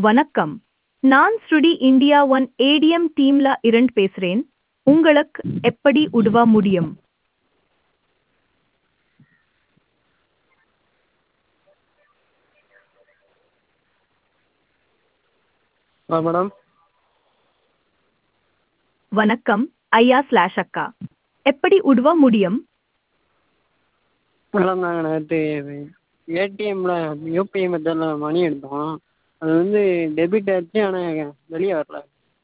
வணக்கம். நான் ஸ்ருடி India one ATM டீம்ல இருந்து பேசுறேன். உங்களுக்கு எப்படி உதவ முடியும்? மேடம். வணக்கம் ஐயா/அக்கா. எப்படி உதவ முடியும்? மேடம் நாங்கள் நேற்று ஏடிஎம்மில் யூபிஐ மெத்தடில் மணி எடுத்தோம். அது வந்து டெபிட் ஆச்சு, ஆனால் வெளியே வரல.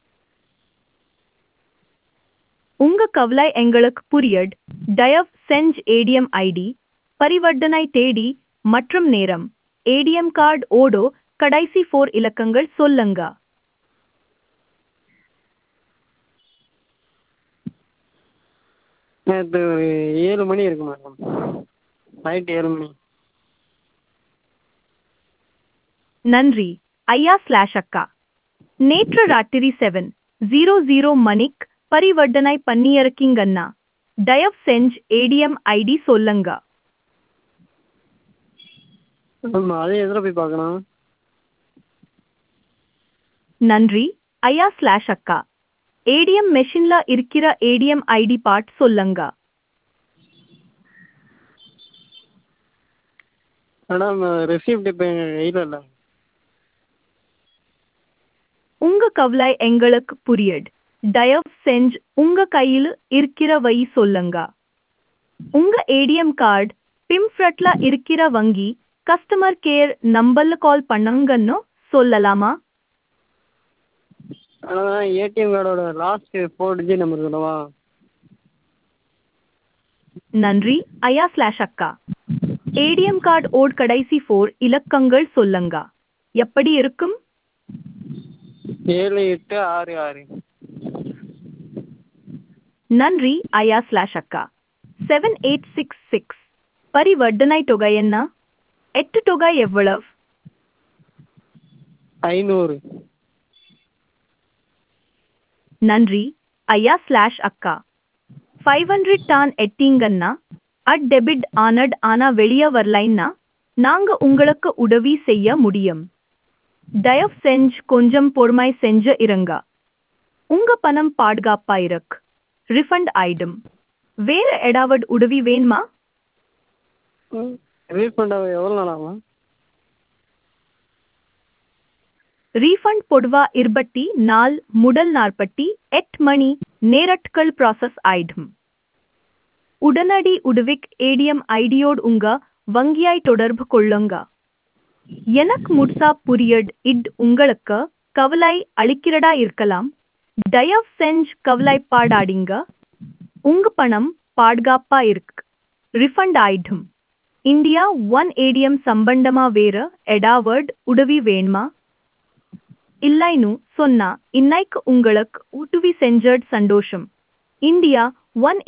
உங்க கவலை எங்களுக்கு புரியுது. தயவு செஞ்சு ஏடிஎம் ஐடி, பரிவர்த்தனை தேதி மற்றும் நேரம், ஏடிஎம் கார்டு ஓடோ கடைசி 4 இலக்கங்கள் சொல்லுங்க. நேற்று ஒரு 7 மணி இருக்கு மேடம். நைட்டு 7 மணி. நன்றி ஐயா/அக்கா. நேற்று ராத்திரி 7:00 மணிக்கு பரிவர்த்தனை பண்ணியிருக்கீங்கன்னா தயவு செஞ்சு ஏடிஎம் ஐடி சொல்லுங்க. மேம் அதே எதில் போய் பார்க்கணும்? நன்றி ஐயா/அக்கா. ஏடிஎம் மெஷின்ல இருக்கிற ஏடிஎம் ஐடி பார்ட் சொல்லுங்க. மேடம் ரெசிப்ட் இப்போ எங்கள் கையில் இல்லை. உங்க கவலை எங்களுக்கு புரியுது. தயவு செஞ்சு உங்க கையில் இருக்கிற வை சொல்லுங்க. உங்க ஏடிஎம் கார்டு பிம்ஃப்ரட்ல இருக்கிற வங்கி கஸ்டமர் கேர் நம்பர்ல கால் பண்ணுங்கன்னு சொல்லலாமா? ஆனால் ஏடிஎம் கார்டோட லாஸ்ட்டு 4 டிஜிட் நம்பர் சொல்லவா? நன்றி ஐயா/அக்கா. ஏடிஎம் கார்டு ஓட் கடைசி 4 இலக்கங்கள் சொல்லுங்க. எப்படி இருக்கும்? 7866. நன்றி ஐயா/அக்கா. 7866. பரிவர்த்தனை தொகை என்ன? 8 தொகை எவ்வளவு? 500. நன்றி ஐயா/அக்கா. 500 டான் எட்டிங்கன்னா டெபிட் ஆனட் ஆனா வெளியே வரலைன்னா நாங்க உங்களுக்கு உதவி செய்ய முடியும். தயவு செஞ்சு கொஞ்சம் பொறுமை செஞ்சு இருங்க. உங்க பணம் பாதுகாப்பா இருக்கு. ரிஃபண்ட் ஆயிடும். வேற ஏதாவது உதவி வேணுமா? ரீஃபண்ட் ஆக எவ்வளோ நாள் ஆகும்? ரீஃபண்ட் பொதுவா 24 முதல் 48 மணி நேரத்துக்குள் ப்ராசஸ் ஆயிடும். உடனடி உதவிக்கு ஏடிஎம் ஐடியோடு உங்க வங்கியாய் தொடர்பு கொள்ளுங்க. எனக்கு முழுசா புரியுது. இது உங்களுக்கு கவலை அளிக்கிறதா இருக்கலாம். தயவு செஞ்சு கவலைப்படாதீங்க. உங்க பணம் பாதுகாப்பா இருக்கு. ரிஃபண்ட் ஆயிடும். இந்தியா ஒன் ஏடிஎம் சம்பந்தமா வேற ஏதாவது உதவி வேணுமா? இல்லைன்னு சொன்னா இன்னைக்கு உங்களுக்கு உதவி செஞ்சது சந்தோஷம். India one